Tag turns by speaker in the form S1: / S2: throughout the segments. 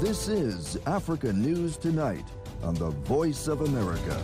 S1: This is Africa News Tonight on the Voice of America.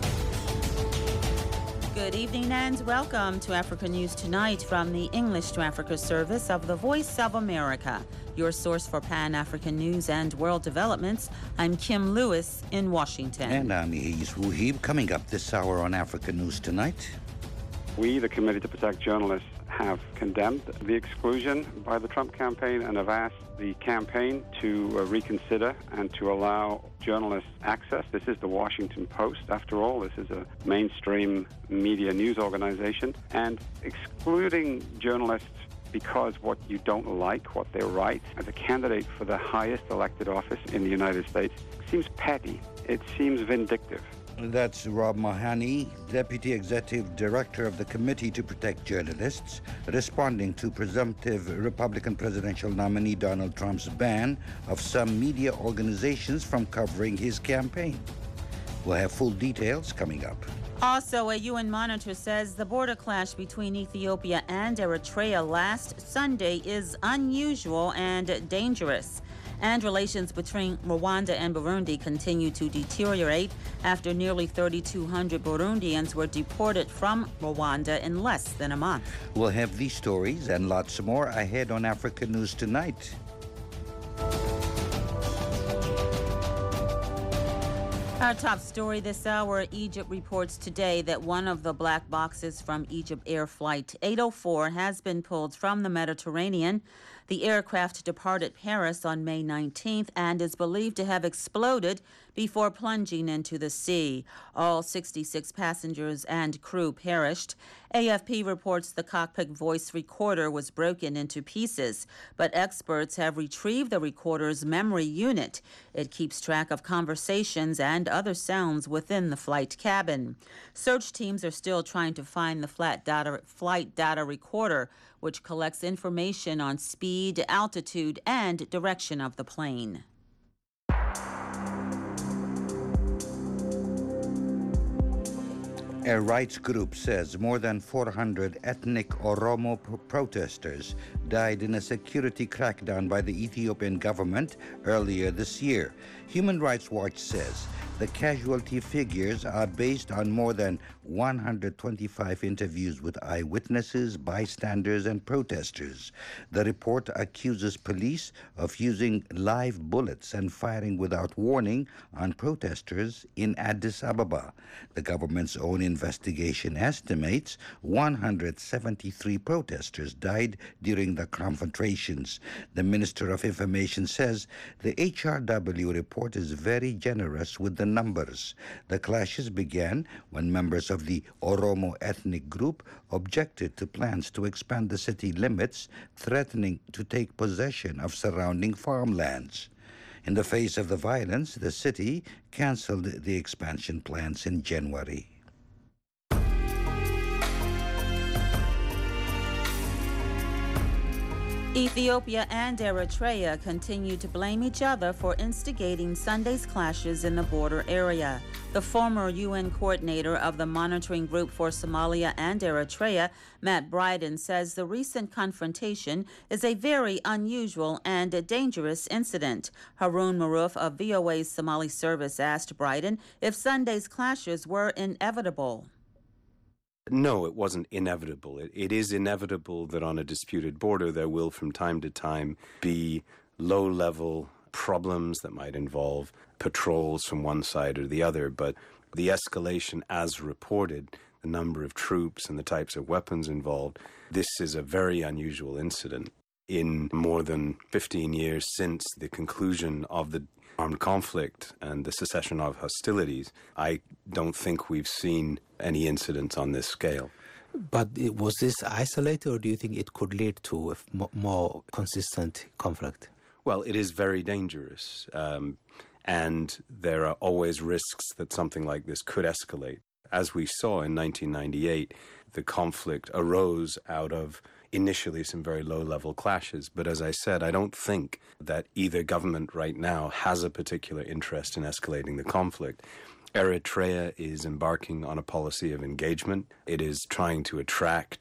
S2: Good evening and welcome to Africa News Tonight from the English to Africa service of the Voice of America, your source for Pan-African news and world developments. I'm Kim Lewis in Washington.
S3: And I'm Yves Wuhib. Coming up this hour on Africa News Tonight.
S4: We, the Committee to Protect Journalists, have condemned the exclusion by the Trump campaign and have asked the campaign to reconsider and to allow journalists access. This is the Washington Post, after all. This is a mainstream media news organization. And excluding journalists because what you don't like, what they write, as a candidate for the highest elected office in the United States seems petty. It seems vindictive.
S3: That's Rob Mahoney, Deputy Executive Director of the Committee to Protect Journalists, responding to presumptive Republican presidential nominee Donald Trump's ban of some media organizations from covering his campaign. We'll have full details coming up.
S2: Also, a UN monitor says the border clash between Ethiopia and Eritrea last Sunday is unusual and dangerous. And relations between Rwanda and Burundi continue to deteriorate after nearly 3,200 Burundians were deported from Rwanda in less than a month.
S3: We'll have these stories and lots more ahead on Africa News Tonight.
S2: Our top story this hour, Egypt reports today that one of the black boxes from Egypt Air Flight 804 has been pulled from the Mediterranean. The aircraft departed Paris on May 19th and is believed to have exploded before plunging into the sea. All 66 passengers and crew perished. AFP reports the cockpit voice recorder was broken into pieces, but experts have retrieved the recorder's memory unit. It keeps track of conversations and other sounds within the flight cabin. Search teams are still trying to find the flight data recorder, which collects information on speed, altitude, and direction of the plane.
S3: A rights group says more than 400 ethnic Oromo protesters died in a security crackdown by the Ethiopian government earlier this year. Human Rights Watch says the casualty figures are based on more than 125 interviews with eyewitnesses, bystanders, and protesters. The report accuses police of using live bullets and firing without warning on protesters in Addis Ababa. The government's own investigation estimates 173 protesters died during the confrontations. The Minister of Information says the HRW report is very generous with the numbers. The clashes began when members of the Oromo ethnic group objected to plans to expand the city limits, threatening to take possession of surrounding farmlands. In the face of the violence, the city canceled the expansion plans in January.
S2: Ethiopia and Eritrea continue to blame each other for instigating Sunday's clashes in the border area. The former UN coordinator of the monitoring group for Somalia and Eritrea, Matt Bryden, says the recent confrontation is a very unusual and a dangerous incident. Haroon Maruf of VOA's Somali service asked Bryden if Sunday's clashes were inevitable.
S5: No, it wasn't inevitable. It is inevitable that on a disputed border there will from time to time be low-level problems that might involve patrols from one side or the other, but the escalation as reported, the number of troops and the types of weapons involved, this is a very unusual incident. In more than 15 years since the conclusion of the armed conflict and the cessation of hostilities, I don't think we've seen any incidents on this scale.
S6: But was this isolated, or do you think it could lead to a more consistent conflict?
S5: Well, it is very dangerous, and there are always risks that something like this could escalate. As we saw in 1998, the conflict arose out of initially some very low-level clashes. But as I said, I don't think that either government right now has a particular interest in escalating the conflict. Eritrea is embarking on a policy of engagement. It is trying to attract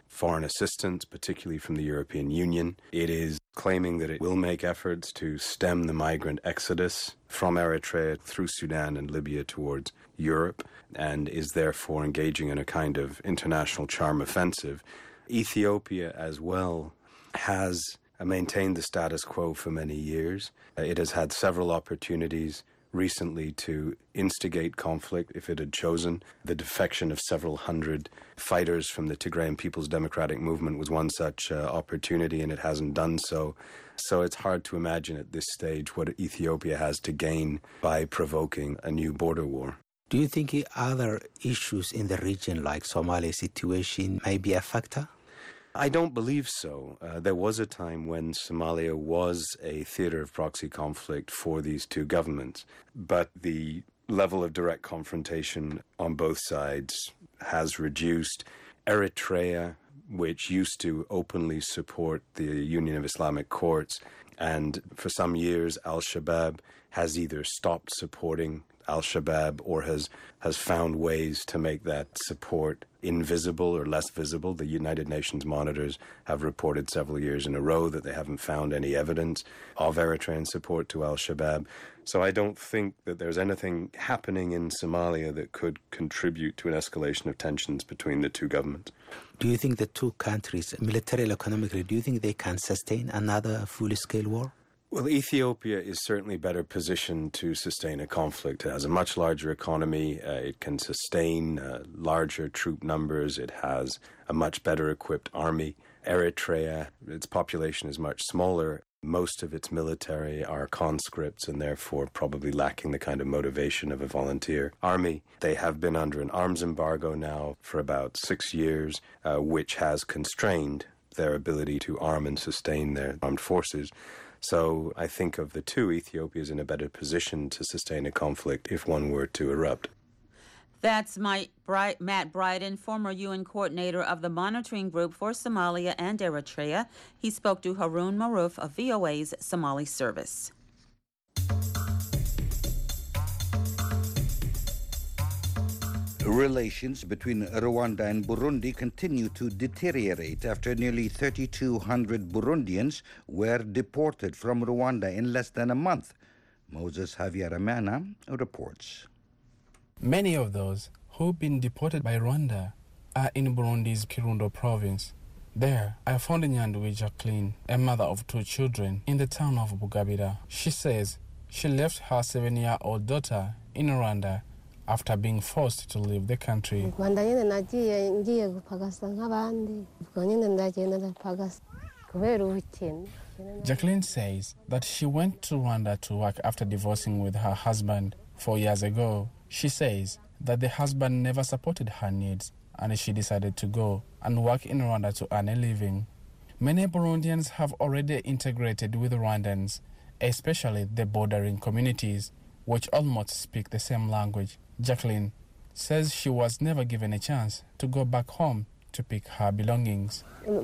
S5: foreign assistance, particularly from the European Union. It is claiming that it will make efforts to stem the migrant exodus from Eritrea through Sudan and Libya towards Europe, and is therefore engaging in a kind of international charm offensive. Ethiopia as well has maintained the status quo for many years. It has had several opportunities recently to instigate conflict if it had chosen. The defection of several hundred fighters from the Tigrayan People's Democratic Movement was one such opportunity, and it hasn't done so. So it's hard to imagine at this stage what Ethiopia has to gain by provoking a new border war.
S6: Do you think other issues in the region, like Somalia situation, may be a factor?
S5: I don't believe so. There was a time when Somalia was a theater of proxy conflict for these two governments, but the level of direct confrontation on both sides has reduced. Eritrea, which used to openly support the Union of Islamic Courts, and for some years Al-Shabaab has either stopped supporting Al-Shabaab or has found ways to make that support invisible or less visible. The United Nations monitors have reported several years in a row that they haven't found any evidence of Eritrean support to Al-Shabaab. So I don't think that there's anything happening in Somalia that could contribute to an escalation of tensions between the two governments.
S6: Do you think the two countries, militarily, economically, do you think they can sustain another full-scale war?
S5: Well, Ethiopia is certainly better positioned to sustain a conflict. It has a much larger economy. It can sustain larger troop numbers. It has a much better equipped army. Eritrea, its population is much smaller. Most of its military are conscripts and therefore probably lacking the kind of motivation of a volunteer army. They have been under an arms embargo now for about 6 years, which has constrained their ability to arm and sustain their armed forces. So I think of the two, Ethiopia is in a better position to sustain a conflict if one were to erupt.
S2: That's Matt Bryden, former UN coordinator of the monitoring group for Somalia and Eritrea. He spoke to Haroon Maruf of VOA's Somali service.
S3: Relations between Rwanda and Burundi continue to deteriorate after nearly 3,200 Burundians were deported from Rwanda in less than a month. Moses Havyarimana reports.
S7: Many of those who've been deported by Rwanda are in Burundi's Kirundo province. There, I found Nyandwi Jacqueline, a mother of 2 children, in the town of Bugabira. She says she left her 7-year-old daughter in Rwanda after being forced to leave the country. Jacqueline says that she went to Rwanda to work after divorcing with her husband 4 years ago. She says that the husband never supported her needs and she decided to go and work in Rwanda to earn a living. Many Burundians have already integrated with Rwandans, especially the bordering communities, which almost speak the same language. Jacqueline says she was never given a chance to go back home to pick her belongings.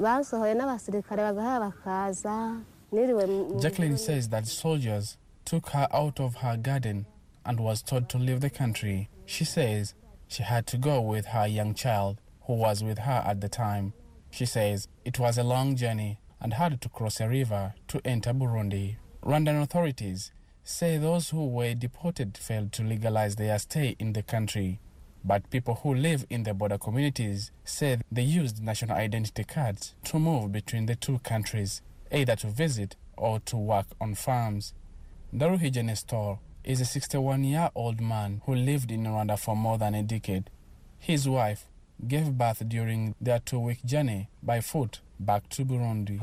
S7: Jacqueline says that soldiers took her out of her garden and was told to leave the country. She says she had to go with her young child, who was with her at the time. She says it was a long journey and had to cross a river to enter Burundi. Rwandan authorities say those who were deported failed to legalize their stay in the country. But people who live in the border communities say they used national identity cards to move between the two countries, either to visit or to work on farms. Ndaruhije Nestor is a 61-year-old man who lived in Rwanda for more than a decade. His wife gave birth during their 2-week journey by foot back to Burundi.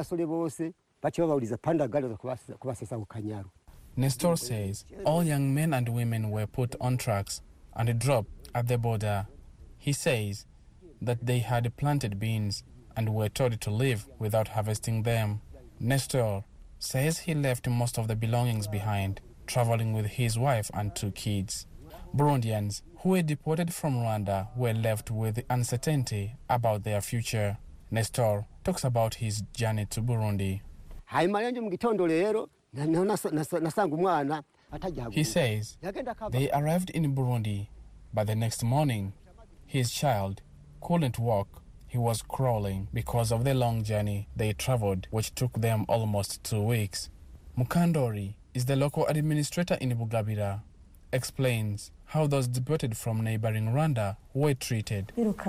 S7: Nestor says all young men and women were put on trucks and dropped at the border. He says that they had planted beans and were told to leave without harvesting them. Nestor says he left most of the belongings behind, traveling with his wife and 2 kids. Burundians who were deported from Rwanda were left with uncertainty about their future. Nestor talks about his journey to Burundi. He says they arrived in Burundi, but the next morning his child couldn't walk. He he was crawling because of the long journey they traveled, which took them almost 2 weeks. Mukandori is the local administrator in Bugabira, explains how those deported from neighboring Rwanda were treated.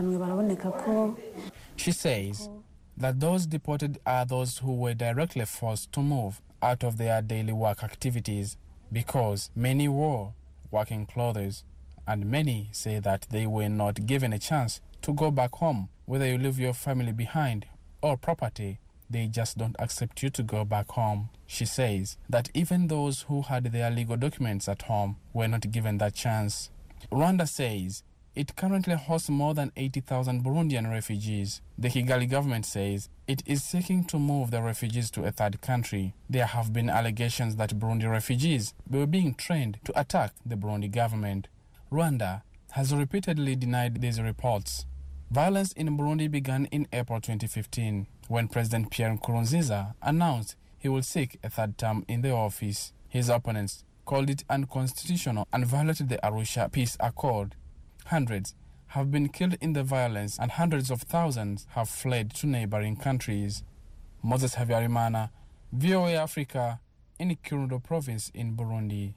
S7: She says that those deported are those who were directly forced to move out of their daily work activities because many wore working clothes, and many say that they were not given a chance to go back home. Whether you leave your family behind or property, they just don't accept you to go back home. She says that even those who had their legal documents at home were not given that chance. Rwanda says it currently hosts more than 80,000 Burundian refugees. The Kigali government says it is seeking to move the refugees to a third country. There have been allegations that Burundi refugees were being trained to attack the Burundi government. Rwanda has repeatedly denied these reports. Violence in Burundi began in April 2015 when President Pierre Nkurunziza announced he will seek a third term in the office. His opponents called it unconstitutional and violated the Arusha Peace Accord. Hundreds have been killed in the violence and hundreds of thousands have fled to neighboring countries. Moses Habyarimana, VOA Africa, in Kirundo province in Burundi.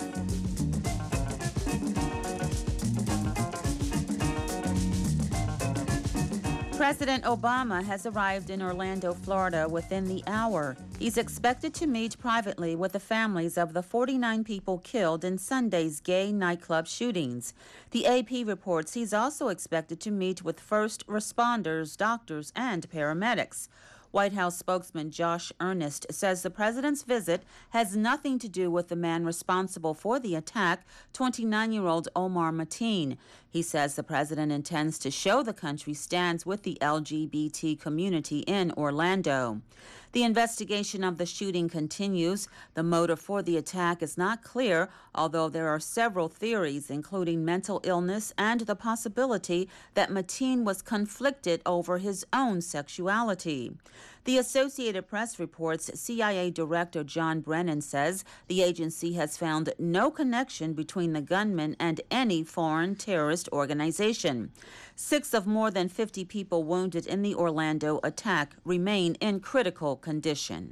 S2: President Obama has arrived in Orlando, Florida within the hour. He's expected to meet privately with the families of the 49 people killed in Sunday's gay nightclub shootings. The AP reports he's also expected to meet with first responders, doctors, and paramedics. White House spokesman Josh Earnest says the president's visit has nothing to do with the man responsible for the attack, 29-year-old Omar Mateen. He says the president intends to show the country stands with the LGBT community in Orlando. The investigation of the shooting continues. The motive for the attack is not clear, although there are several theories, including mental illness and the possibility that Mateen was conflicted over his own sexuality. The Associated Press reports CIA Director John Brennan says the agency has found no connection between the gunman and any foreign terrorist organization. 6 of more than 50 people wounded in the Orlando attack remain in critical condition.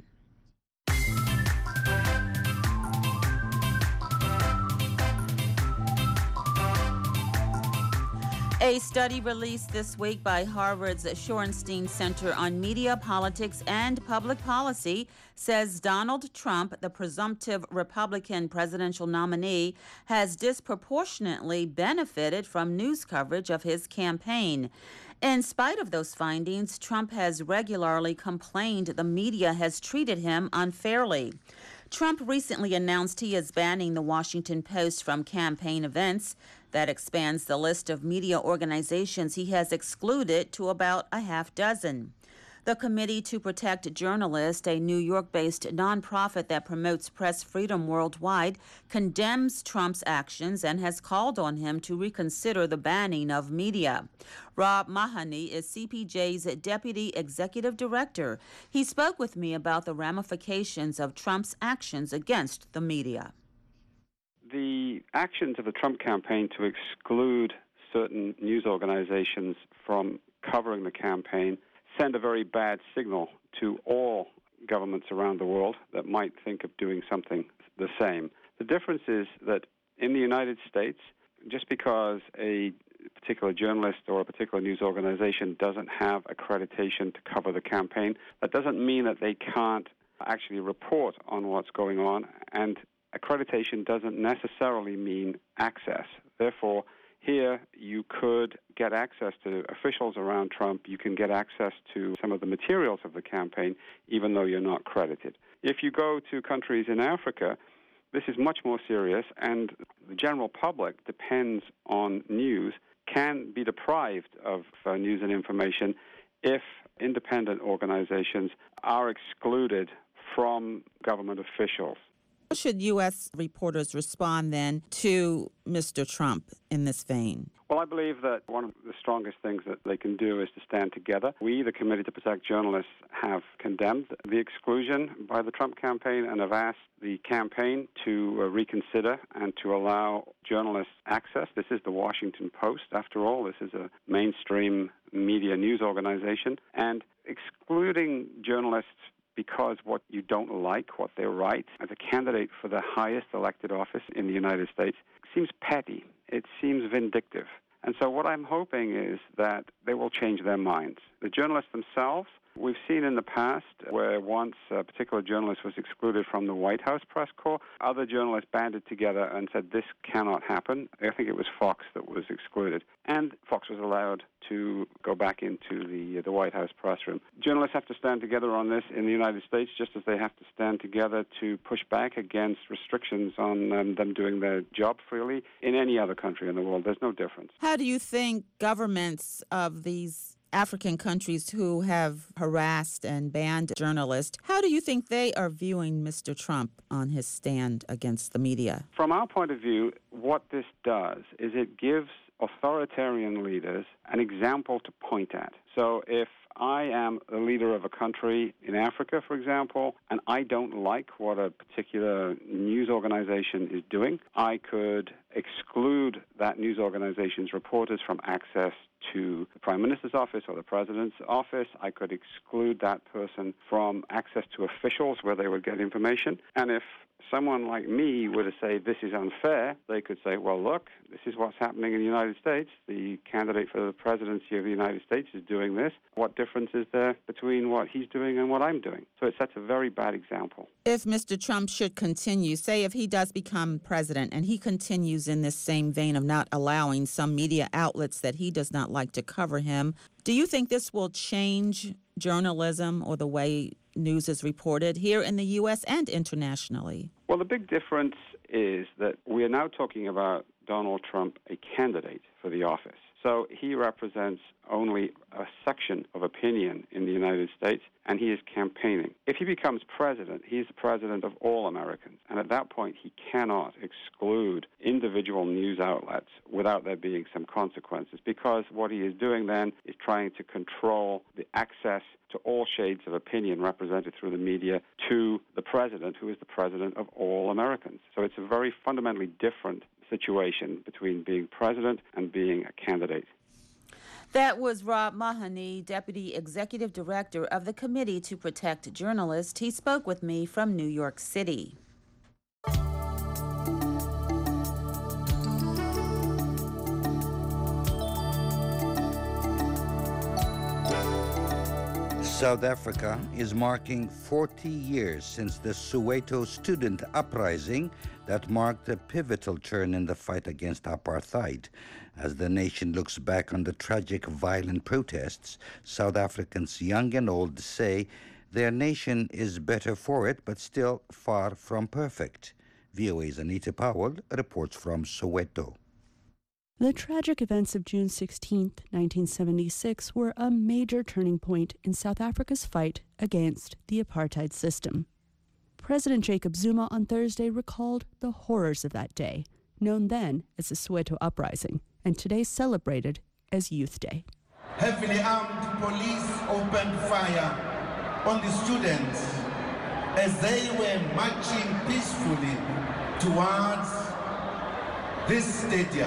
S2: A study released this week by Harvard's Shorenstein Center on Media, Politics, and Public Policy says Donald Trump, the presumptive Republican presidential nominee, has disproportionately benefited from news coverage of his campaign. In spite of those findings, Trump has regularly complained the media has treated him unfairly. Trump recently announced he is banning the Washington Post from campaign events. That expands the list of media organizations he has excluded to about a half dozen. The Committee to Protect Journalists, a New York-based nonprofit that promotes press freedom worldwide, condemns Trump's actions and has called on him to reconsider the banning of media. Rob Mahoney is CPJ's Deputy Executive Director. He spoke with me about the ramifications of Trump's actions against the media.
S4: The actions of the Trump campaign to exclude certain news organizations from covering the campaign send a very bad signal to all governments around the world that might think of doing something the same. The difference is that in the United States, just because a particular journalist or a particular news organization doesn't have accreditation to cover the campaign, that doesn't mean that they can't actually report on what's going on, and accreditation doesn't necessarily mean access. Therefore, here you could get access to officials around Trump. You can get access to some of the materials of the campaign, even though you're not credited. If you go to countries in Africa, this is much more serious, and the general public depends on news, can be deprived of news and information if independent organizations are excluded from government officials.
S2: Should U.S. reporters respond then to Mr. Trump in this vein?
S4: Well, I believe that one of the strongest things that they can do is to stand together. We, the Committee to Protect Journalists, have condemned the exclusion by the Trump campaign and have asked the campaign to reconsider and to allow journalists access. This is the Washington Post, after all. This is a mainstream media news organization. And excluding journalists because what you don't like, what they write, as a candidate for the highest elected office in the United States, seems petty. It seems vindictive. And so what I'm hoping is that they will change their minds. The journalists themselves, we've seen in the past where once a particular journalist was excluded from the White House press corps, other journalists banded together and said this cannot happen. I think it was Fox that was excluded. And Fox was allowed to go back into the White House press room. Journalists have to stand together on this in the United States, just as they have to stand together to push back against restrictions on them doing their job freely in any other country in the world. There's no difference.
S2: How do you think governments of these African countries who have harassed and banned journalists, how do you think they are viewing Mr. Trump on his stand against the media?
S4: From our point of view, what this does is it gives authoritarian leaders an example to point at. So if I am the leader of a country in Africa, for example, and I don't like what a particular news organization is doing, I could exclude that news organization's reporters from access to the Prime Minister's office or the President's office. I could exclude that person from access to officials where they would get information. And if someone like me were to say this is unfair, they could say, well, look, this is what's happening in the United States. The candidate for the presidency of the United States is doing this. What difference is there between what he's doing and what I'm doing? So it sets a very bad example.
S2: If Mr. Trump should continue, say if he does become president and he continues in this same vein of not allowing some media outlets that he does not like to cover him, do you think this will change journalism or the way news is reported here in the U.S. and internationally?
S4: Well, the big difference is that we are now talking about Donald Trump, a candidate for the office. So he represents only a section of opinion in the United States, and he is campaigning. If he becomes president, he is the president of all Americans. And at that point, he cannot exclude individual news outlets without there being some consequences, because what he is doing then is trying to control the access to all shades of opinion represented through the media to the president, who is the president of all Americans. So it's a very fundamentally different situation between being president and being a candidate.
S2: That was Rob Mahoney, Deputy Executive Director of the Committee to Protect Journalists. He spoke with me from New York City.
S3: South Africa is marking 40 years since the Soweto student uprising that marked a pivotal turn in the fight against apartheid. As the nation looks back on the tragic, violent protests, South Africans young and old say their nation is better for it, but still far from perfect. VOA's Anita Powell reports from Soweto.
S8: The tragic events of June 16, 1976 were a major turning point in South Africa's fight against the apartheid system. President Jacob Zuma on Thursday recalled the horrors of that day, known then as the Soweto Uprising, and today celebrated as Youth Day.
S9: Heavily armed police opened fire on the students as they were marching peacefully towards this stadium,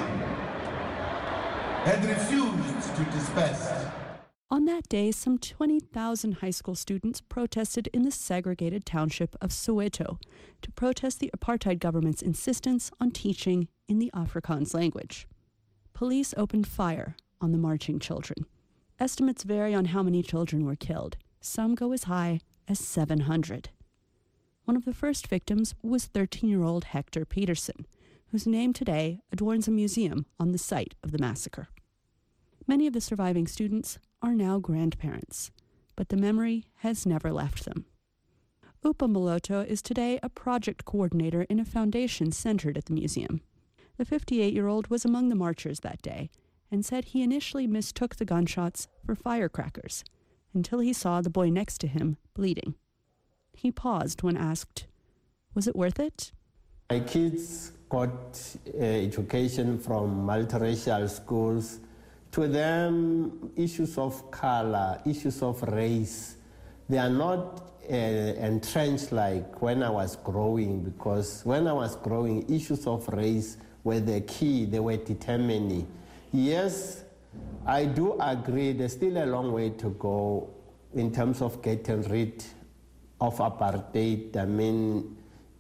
S9: had refused to disperse.
S8: On that day, some 20,000 high school students protested in the segregated township of Soweto to protest the apartheid government's insistence on teaching in the Afrikaans language. Police opened fire on the marching children. Estimates vary on how many children were killed. Some go as high as 700. One of the first victims was 13-year-old Hector Peterson, whose name today adorns a museum on the site of the massacre. Many of the surviving students are now grandparents, but the memory has never left them. Upa Maloto is today a project coordinator in a foundation centered at the museum. The 58-year-old was among the marchers that day and said he initially mistook the gunshots for firecrackers until he saw the boy next to him bleeding. He paused when asked, "Was it worth it?"
S10: My kids got education from multiracial schools. To them, issues of color, issues of race, they are not entrenched like when I was growing, because when I was growing, issues of race were the key, they were determining. Yes, I do agree there's still a long way to go in terms of getting rid of apartheid. I mean,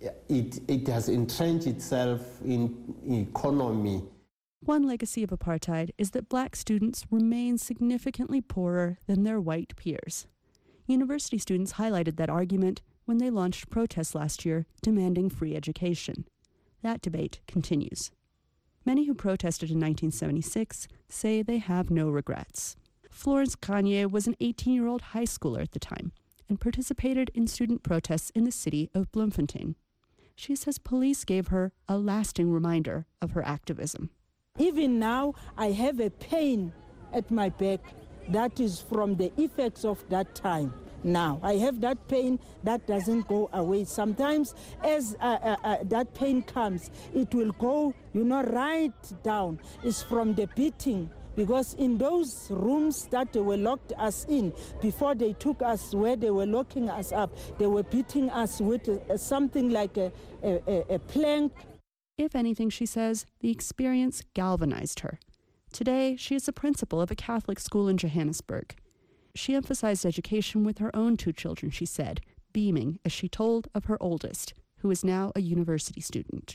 S10: it has entrenched itself in economy.
S8: One legacy of apartheid is that black students remain significantly poorer than their white peers. University students highlighted that argument when they launched protests last year demanding free education. That debate continues. Many who protested in 1976 say they have no regrets. Florence Kanye was an 18-year-old high schooler at the time and participated in student protests in the city of Bloemfontein. She says police gave her a lasting reminder of her activism.
S11: Even now, I have a pain at my back that is from the effects of that time. Now, I have that pain that doesn't go away. Sometimes as that pain comes, it will go, right down. It's from the beating. Because in those rooms that they were locked us in, before they took us where they were locking us up, they were beating us with something like a plank.
S8: If anything, she says, the experience galvanized her. Today, she is the principal of a Catholic school in Johannesburg. She emphasized education with her own 2 children, she said, beaming as she told of her oldest, who is now a university student.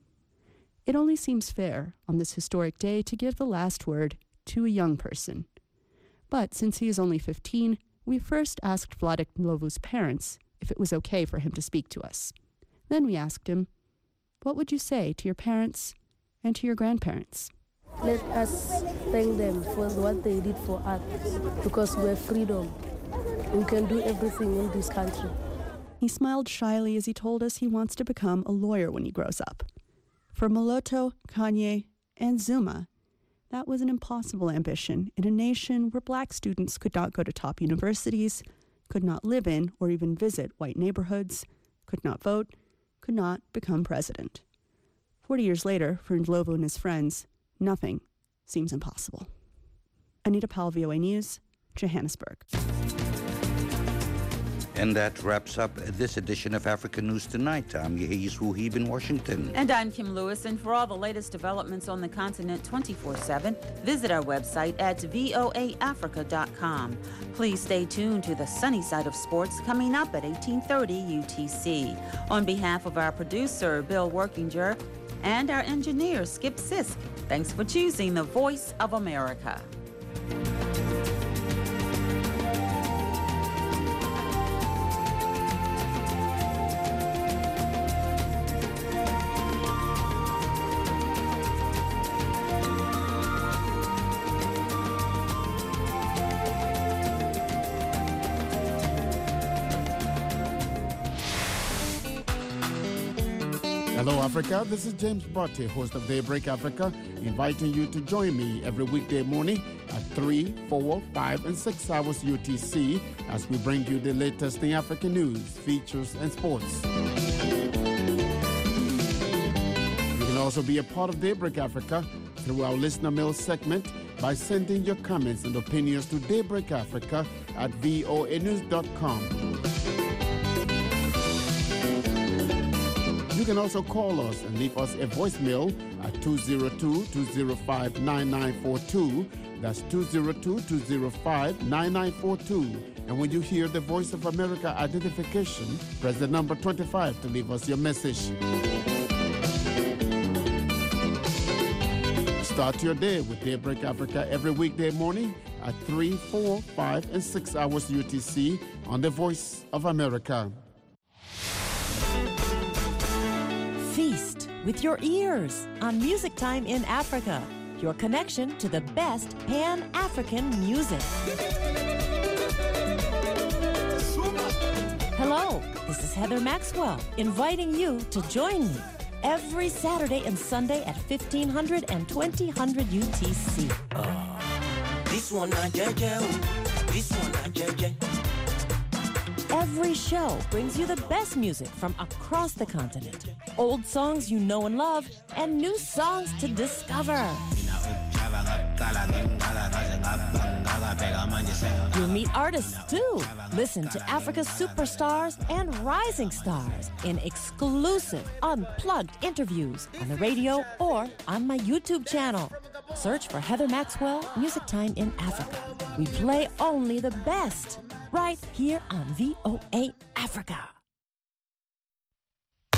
S8: It only seems fair on this historic day to give the last word to a young person. But since he is only 15, we first asked Vladek Mlovu's parents if it was okay for him to speak to us. Then we asked him, what would you say to your parents and to your grandparents?
S12: Let us thank them for what they did for us, because we have freedom. We can do everything in this country.
S8: He smiled shyly as he told us he wants to become a lawyer when he grows up. For Moloto, Kanye, and Zuma, that was an impossible ambition in a nation where black students could not go to top universities, could not live in or even visit white neighborhoods, could not vote, could not become president. 40 years later, for Ndlovu and his friends, nothing seems impossible. Anita Powell, VOA News, Johannesburg.
S3: And that wraps up this edition of Africa News Tonight. I'm Yehiz Wuhib in Washington.
S2: And I'm Kim Lewis. And for all the latest developments on the continent 24/7, visit our website at voaafrica.com. Please stay tuned to the sunny side of sports coming up at 1830 UTC. On behalf of our producer, Bill Workinger, and our engineer, Skip Sisk, thanks for choosing the Voice of America.
S13: Hello, Africa. This is James Botte, host of Daybreak Africa, inviting you to join me every weekday morning at 3, 4, 5, and 6 hours UTC as we bring you the latest in African news, features, and sports. You can also be a part of Daybreak Africa through our listener mail segment by sending your comments and opinions to Daybreak Africa at voanews.com. You can also call us and leave us a voicemail at 202-205-9942. That's 202-205-9942. And when you hear the Voice of America identification, press the number 25 to leave us your message. Start your day with Daybreak Africa every weekday morning at 3, 4, 5, and 6 hours UTC on the Voice of America.
S14: Feast with your ears on Music Time in Africa, your connection to the best Pan-African music. Hello, this is Heather Maxwell, inviting you to join me every Saturday and Sunday at 1500 and 2000 UTC.
S15: This one not JJ, this one not JJ.
S14: Every show brings you the best music from across the continent. Old songs you know and love, and new songs to discover. You'll meet artists too. Listen to Africa's superstars and rising stars in exclusive, unplugged interviews on the radio or on my YouTube channel. Search for Heather Maxwell Music Time in Africa. We play only the best right here on VOA Africa.